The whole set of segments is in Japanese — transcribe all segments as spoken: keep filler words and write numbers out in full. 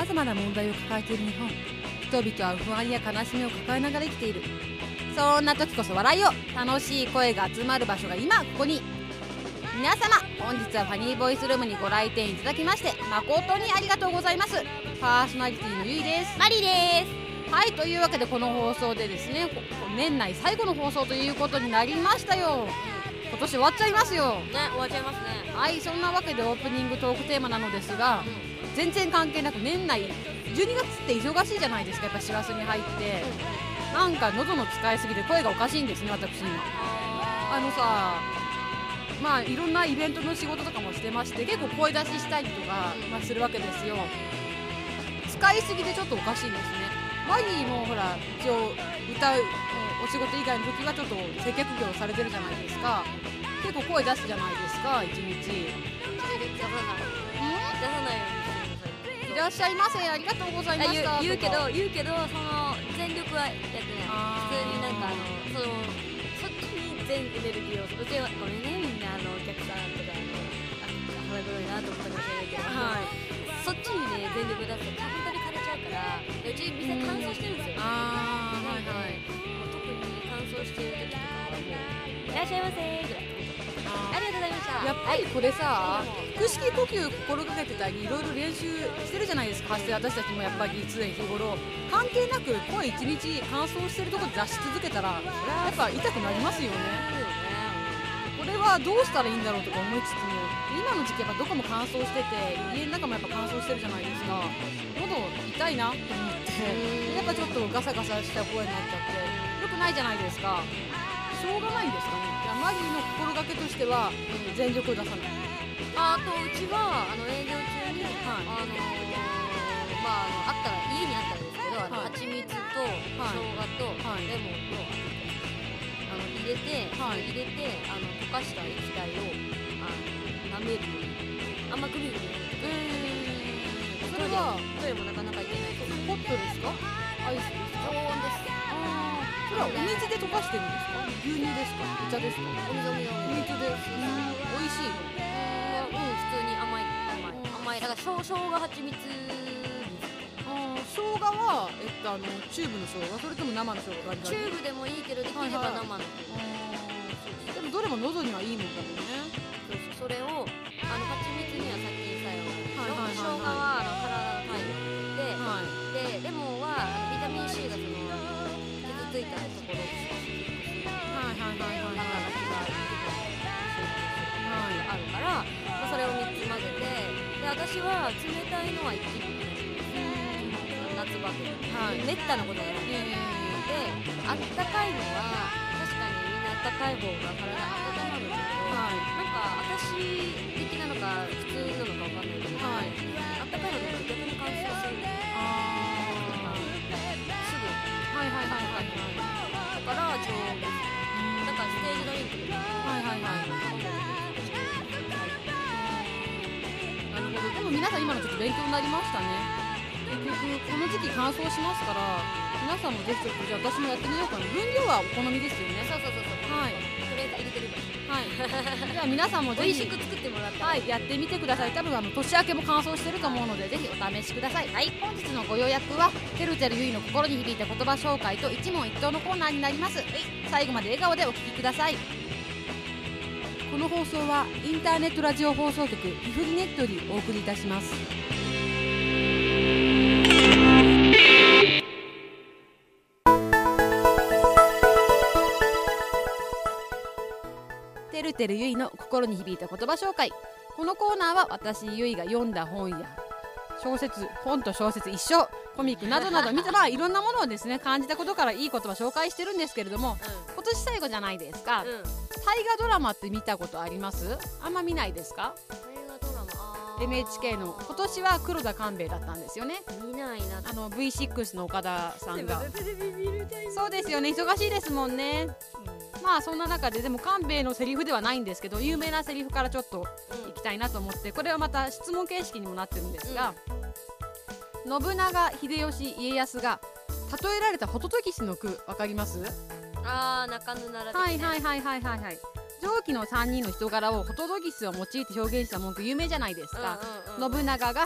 ざまな問題を抱えている日本。人々は不安や悲しみを抱えながら生きている。そんな時こそ笑いを、楽しい声が集まる場所が今ここに。皆様、本日はファニーボイスルームにご来店いただきまして誠にありがとうございます。パーソナリティのゆいです。 マリです。 はい、というわけでこの放送でですね、年内最後の放送ということになりましたよ。今年終わっちゃいますよね、終わっちゃいますね。 はい、そんなわけでオープニングトークテーマなのですが、うん、全然関係なく年内じゅうにがつって忙しいじゃないですか。やっぱしがつに入って、うん、なんか喉の使いすぎで声がおかしいんですね、私今。あのさ、まあいろんなイベントの仕事とかもしてまして、結構声出ししたりとか、まあ、するわけですよ。使いすぎでちょっとおかしいんですね。マギーもほら一応歌うお仕事以外の時はちょっと接客業されてるじゃないですか。結構声出すじゃないですか、一日。 出さないようにしてください。 いらっしゃいませ、ありがとうございました。 言うけど言うけどその全力はやってない。普通になんかあのそのそっちに全エネルギーを、うちはごめんね、みんなあのお客さんとかあの腹黒いなと思ったかもしれないけど、はい、そっちにね全力出すと本当に枯れちゃうから、うち店乾燥してるんですよ。 ああ、はいはい。 特に乾燥してる時とかはもういらっしゃいませーぐらい。ありがとうございました。 やっぱりこれさ、腹式呼吸心がけてたりいろいろ練習してるじゃないですか。私たちもやっぱり常日頃関係なく声一日乾燥してるところで出し続けたら、それはやっぱ痛くなりますよね。これはどうしたらいいんだろうとか思いつつも、今の時期やっぱどこも乾燥してて、家の中もやっぱ乾燥してるじゃないですか。喉痛いなと思ってやっぱちょっとガサガサした声になっちゃってよくないじゃないですか。しょうがないんですかね。マリーの心がけとしては、うん、全力を出さない。 あとうちはあの営業中に、はい、あのー、まああったら家にあったらですけど、はい、蜂蜜と生姜と、はい、レモンとあの入れて、はい、入れてあの溶かした液体をあの舐めるように、あんまグビグビやる。それはトイレもなかなか行けないと。 ホットですか？アイスですか？ 常温です。 それはお水で溶かしてるんですか？牛乳ですか？お茶ですか？ お水お水お水です。美味しいの？ うん、普通に甘い甘い甘い。だから生姜蜂蜜。 ああ、生姜はえっとあのチューブの生姜、それとも生の生姜があります？ チューブでもいいけど、できれば生の。 でもどれも喉にはいいもんだもんね。 そうそう、それをあの蜂蜜には殺菌作用があるでしょ。生姜はあの体の体力で、でレモンはあのビタミン C がそのついたところをはいはいはいはいはいあるから、まあ、それをみっつ混ぜて、で私は冷たいのは一気に夏場とか、はい、めったなことがない、であったかいのは確かにみんなあったかい方が体温まるんだけど、はい、なんか私的なのか普通なのかわかんないけど、はい、あったかいので逆に乾燥するんだよ。はいはいはいはいはい。だから常温です。だからステージドリンクで。はいはいはい。 なるほど。でも皆さん今のちょっと勉強になりましたね。結局この時期乾燥しますから、皆さんもぜひちょっとじゃあ私もやってみようかな。分量はお好みですよね。 そうそうそうそう。はい。とりあえず入れてるから。はい。じゃあ皆さんもぜひ美味しく作ってもらったら、 はい、やってみてください。多分あの年明けも乾燥してると思うのでぜひお試しください。はい、本日のご予約はてるてるゆいの心に響いた言葉紹介と一問一答のコーナーになります。はい、最後まで笑顔でお聞きください。この放送はインターネットラジオ放送局ピフリネットよりお送りいたします。てるてるゆいの心に響いた言葉紹介。このコーナーは私ゆいが読んだ本や小説、本と小説一緒、コミックなどなど見たらいろんなものをですね感じたことからいい言葉紹介してるんですけれども、うん、今年最後じゃないですか、うん、大河ドラマって見たことあります？あんま見ないですか？ 大河ドラマエヌエイチケー の今年は黒田官兵衛だったんですよね。 見ないな。 あの ブイシックス の岡田さんがそうですよね、忙しいですもんね、うん、まあそんな中ででも官兵衛のセリフではないんですけど有名なセリフからちょっといきたいなと思って、これはまた質問形式にもなってるんですが、うん、信長、秀吉、家康が例えられたホトトギスの句分かります？ あー、中野ならで、ね、 はいはいはいはいはいはい。上記のさんにんの人柄をホトトギスを用いて表現した文句有名じゃないですか、うんうんうん、信長が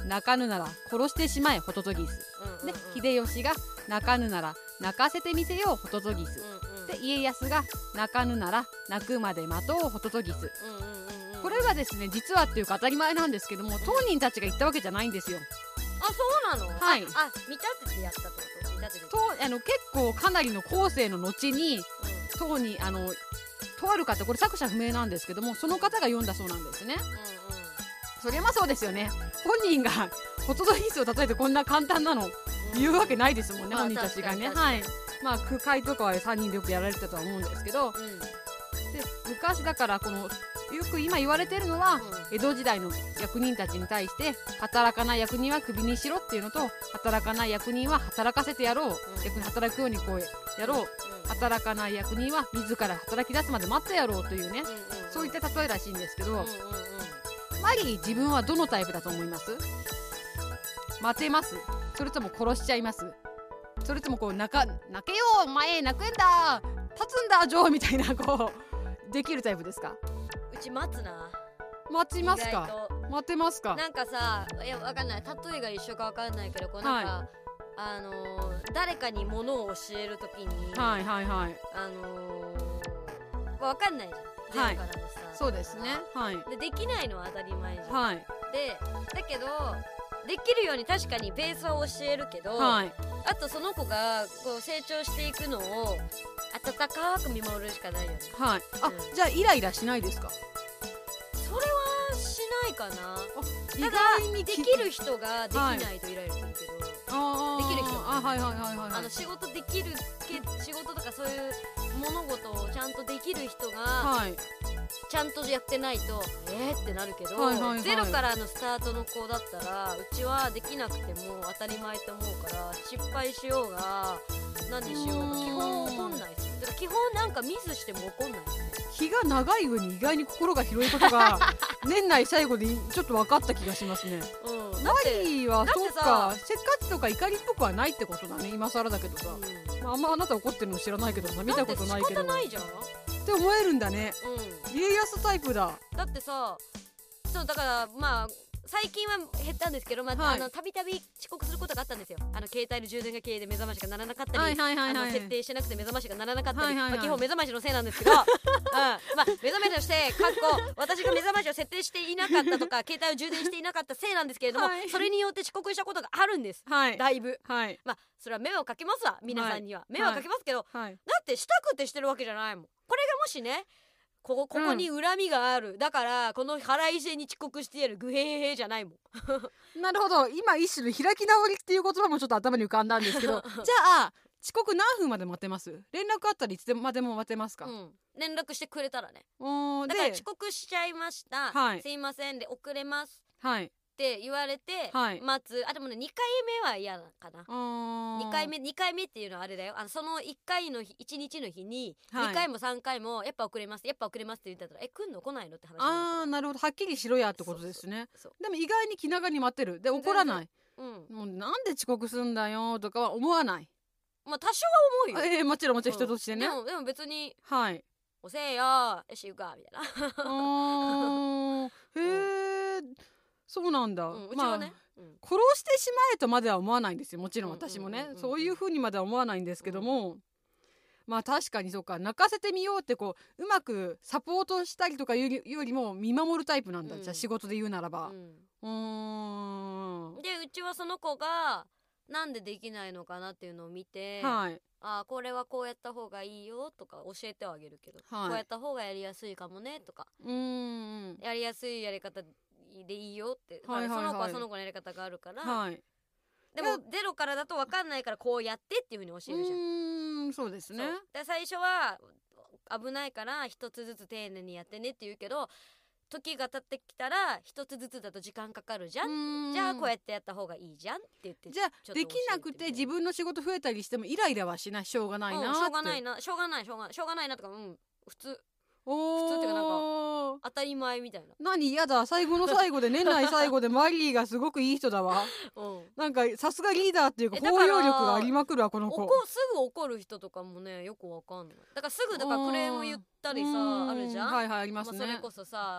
泣かぬなら殺してしまえホトトギス、で秀吉が泣かぬなら泣かせてみせようホトトギス、うんうん、で家康が泣かぬなら泣くまで待とうホトトギス、うんうんうん、これはですね実はっていうか当たり前なんですけども、当人たちが言ったわけじゃないんですよ。 あ、そうなの。はい。あ、あ見立ててやったってこと。見立ててとあの結構かなりの後世の後に、うん、当にあのとある方、これ作者不明なんですけども、その方が読んだそうなんですね、うんうん、そりゃまあそうですよね。本人がホトトギスを例えてこんな簡単なの言うわけないですもんね、うん、本人たちがね。はい。まあ句会とかはさんにんでよくやられてたとは思うんですけど、うん、で昔だからこのよく今言われてるのは、うん、江戸時代の役人たちに対して働かない役人はクビにしろっていうのと、働かない役人は働かせてやろう、うん、逆に働くようにこうやろう、うん、働かない役人は自ら働き出すまで待ってやろうというね、うんうんうん、そういった例えらしいんですけど、うんうんうん、マリー自分はどのタイプだと思います？待てます？それとも殺しちゃいます？それともこう泣か泣けよお前泣くんだ立つんだジョーみたいなこうできるタイプですか？ うち待つな。 待ちますか？待てますか？ なんかさ、いやわかんない、例えが一緒かわかんないけど、こうなんか、はい、あのー、誰かに物を教えるときに、 はいはいはい、 あのー、わかんないじゃん、ゼロからのさ、 はい、そうですね、はい、 でできないのは当たり前じゃん、 はい、でだけどできるように確かにベースは教えるけど、はい、あとその子がこう成長していくのを温かく見守るしかないよね。 はい。あ、うん、じゃあイライラしないですか？ それはしないかな。ただできる人ができないとイライラするけど、はい、できる人が、ね、あ、はいはいはいはい、あの仕事できるけ仕事とかそういう物事をちゃんとできる人が、はい、ちゃんとやってないとえーってなるけど、はいはいはい、ゼロからのスタートの子だったらうちはできなくても当たり前と思うから、失敗しようが何しようが基本怒んないです。だから基本なんかミスしても怒んないですね。 日が長い上に意外に心が広いことが年内最後でちょっと分かった気がしますね。うん、マリーはそうか、せっかちとか怒りっぽくはないってことだね。今更だけどさ、うん、まあ、あんまあなた怒ってるの知らないけどさ、見たことないけど。 だって仕方ないじゃんって思えるんだね、うん、家康タイプだ。 だってさ、そうだからまあ最近は減ったんですけど、まあ、はい、あのたびたび遅刻することがあったんですよ。あの携帯の充電が切れで目覚ましが鳴らなかったり、はいはいはいはい、あの設定してなくて目覚ましが鳴らなかったり、はいはいはい、まあ、基本目覚ましのせいなんですけど、うん、まあ、目覚ましとしてかっこ私が目覚ましを設定していなかったとか携帯を充電していなかったせいなんですけれども、はい、それによって遅刻したことがあるんです、はい、だいぶ、はい、まあそれは迷惑かけますわ、皆さんには、はい、迷惑かけますけど、はい、だってしたくてしてるわけじゃないもん。これがもしね、ここ、ここに恨みがある、うん、だからこの腹いせに遅刻してやるグヘヘヘじゃないもんなるほど、今一種の開き直りっていう言葉もちょっと頭に浮かんだんですけどじゃあ遅刻何分まで待てます？連絡あったらいつでもまでも待てますか？うん、 連絡してくれたらね。だから遅刻しちゃいました、はい、すいませんで遅れます、はい、って言われて、はい、待つ。あ、でもねにかいめは嫌かな。にかいめにかいめっていうのはあれだよ、あのそのいっかいの日いちにちの日に、はい、にかいもさんかいもやっぱ遅れますやっぱ遅れますって言ったら、え来んの来ないのって話。 ああ、なるほど、はっきりしろやってことですね。そうそうそう、でも意外に気長に待ってるで怒らない、うん、もうなんで遅刻すんだよとかは思わない。 まあ多少は思うよ。 えー、もちろんもちろん人としてね、 うん、でもでも別に、 はい、 遅えよよし行くかみたいなあーへえ、そうなんだ、 うん、うちはね、 まあ、うん、殺してしまえとまでは思わないんですよ。もちろん私もね、うんうんうんうん、そういう風にまでは思わないんですけども、うん、まあ確かにそうか、泣かせてみようってこううまくサポートしたりとかいうよりも見守るタイプなんだ、うん、じゃあ仕事で言うならば、うん、うーんでうちはその子がなんでできないのかなっていうのを見て、はい、あこれはこうやった方がいいよとか教えてはあげるけど、はい、こうやった方がやりやすいかもねとか、うーんやりやすいやり方でいいよって、はいはいはい、その子はその子のやり方があるから、はい、でもゼロからだと分かんないからこうやってっていう風に教えるじゃん。うーん、そうですね。 で最初は危ないから一つずつ丁寧にやってねって言うけど、時が経ってきたら一つずつだと時間かかるじゃん、じゃあこうやってやった方がいいじゃんって言って、 じゃあできなくて自分の仕事増えたりしてもイライラはしない、しょうがないなって、うん、 しょうがないなしょうがないしょうがないしょうがないなとか、うん普通普通っていうかなんか当たり前みたいな。 何やだ、最後の最後で年内最後でマリーがすごくいい人だわ、うん、なんかさすがリーダーっていうか包容力がありまくるわこの子。 すぐ怒る人とかもねよくわかんない。だからすぐだからクレーム言ったりさあるじゃん。 はいはいありますね、 まあ、それこそさ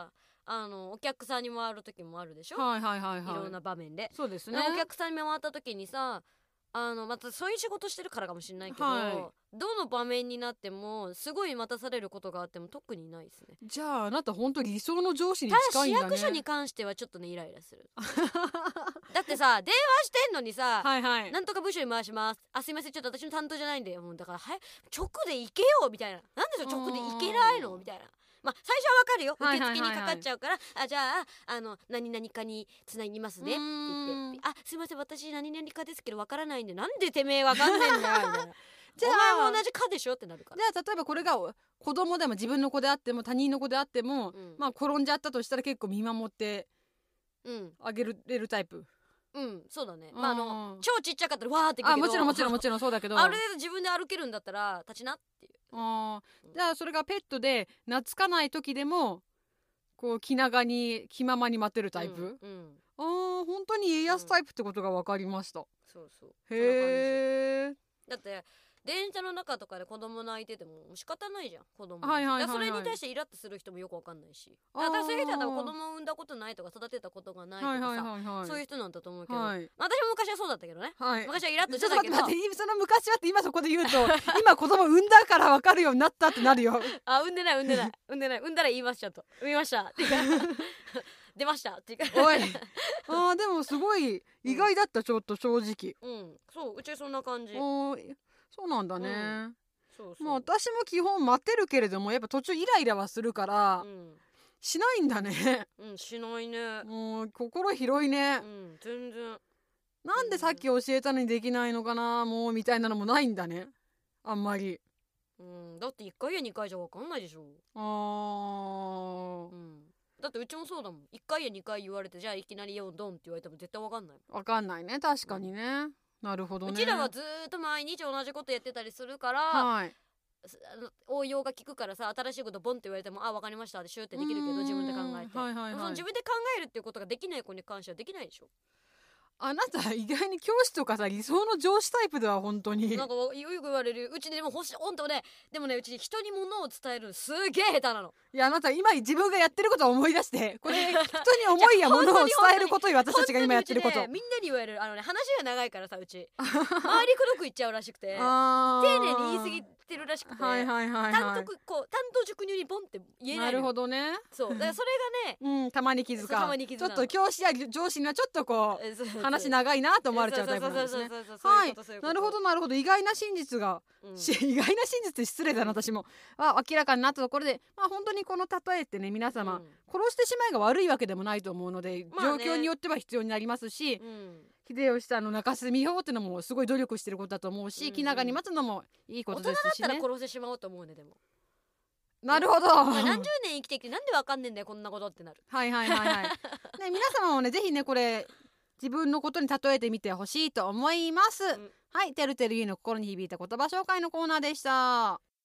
あのお客さんに回る時もあるでしょ、 はいはいはいはい、 いろんな場面で。 そうですね。 お客さんに回った時にさ、あのまたそういう仕事してるからかもしれないけど、 はどの場面になってもすごい待たされることがあっても特にないですね。 じゃああなた本当理想の上司にただ市近いんだね。 役所に関してはちょっとねイライラするだってさ電話してんのにさ、 はいはい、 なんとか部署に回します、あすいませんちょっと私の担当じゃないんで、もうだからはい直で行けよみたいな、なんでそれ直で行けないのみたいな。まあ最初はわかるよ、 はい受はいはいはい付にかかっちゃうから、あじゃああの何々かにつなぎますねって言って、あすいません私何々かですけどわからないんで、なんでてめえわかんないんだよみたいなじゃあお前も同じかでしょってなるから。 じゃあ例えばこれが子供でも自分の子であっても他人の子であっても、 うんまあ転んじゃったとしたら結構見守ってうんあげれるタイプ。 うんそうだね。まああのうん超ちっちゃかったらわーってくるけど、 あもちろんもちろんもちろんそうだけどある程度自分で歩けるんだったら立ちなっていう。 あじゃあそれがペットで懐かない時でもこう気長に気ままに待てるタイプ、 うん、うん、 あー本当に家康タイプってことが分かりました、 そうそうへえ。 だって電車の中とかで子供泣いてても仕方ないじゃん子供、 はいはいはいはい、 だからそれに対してイラッとする人もよくわかんないし、 あーだからそういう人は多分子供を産んだことないとか育てたことがないとかさ、 はいはいはいはい、 そういう人なんだと思うけど、 はい私も昔はそうだったけどね、 はい、 昔はイラッとしちょっとてたけど、 待って待ってその昔はって今そこで言うと今子供産んだから分かるようになったってなるよあ産んでない産んでない産んでない産んだら言いますちゃんと産みましたっていうか出ましたっていうかおいあーでもすごい意外だった、ちょっと正直。 うんそううちそんな感じ。 おーそうなんだね、 うん、そうそう、 まあ私も基本待てるけれどもやっぱ途中イライラはするから、 うん、 しないんだねうんしないね、 もう心広いね、 うん全然。 なんでさっき教えたのにできないのかなもうみたいなのもないんだねあんまり。 うんだっていっかいやにかいじゃ分かんないでしょ。 あーうんだってうちもそうだもん、いっかいやにかい言われてじゃあいきなりよドンって言われても絶対分かんないもん。 わかんないね確かにね、なるほどね。 うちらはずーっと毎日同じことやってたりするから、 はいすあの応用が効くからさ、新しいことボンって言われてもあ分かりましたってシューってできるけど自分で考えて、 はいはいはい、 その自分で考えるっていうことができない子に関してはできないでしょ。 あなた意外に教師とかさ理想の上司タイプでは本当になんかよく言われる。うちでもほしほんとね、でもねうち人に物を伝えるのすげえ下手なの。 いやあなた今自分がやってることを思い出してこれ人に思いや物を伝えることよ私たちが今やってること、 ね、みんなに言われる。あのね話が長いからさうち周りくどく言っちゃうらしくてあ丁寧に言い過ぎてるらしくて、 はいはいはいはい、 単独こう単刀直入にボンって言えないの。 なるほどね。 そうだからそれがねうんたまに気づかたまに気づかちょっと教師や上司にはちょっとこう話長いなと思われちゃうタイプなんですね。はいなるほどなるほど意外な真実が、うん、し意外な真実って失礼だな私もは明らかになったところでまあ本当にこの例えってね皆様、うん、殺してしまいが悪いわけでもないと思うので、まあね、状況によっては必要になりますし、うん秀吉さんの中洲美穂ってのもすごい努力してることだと思うし、うんうん、気長に待つのもいいことですしね。 大人だったら殺してしまおうと思うね。でもなるほど何十年生きてきてなんでわかんねえんだよこんなことってなる。 はいはいはいはいね皆様もねぜひねこれ自分のことに例えてみてほしいと思います、うん、はいてるてるゆいの心に響いた言葉紹介のコーナーでした。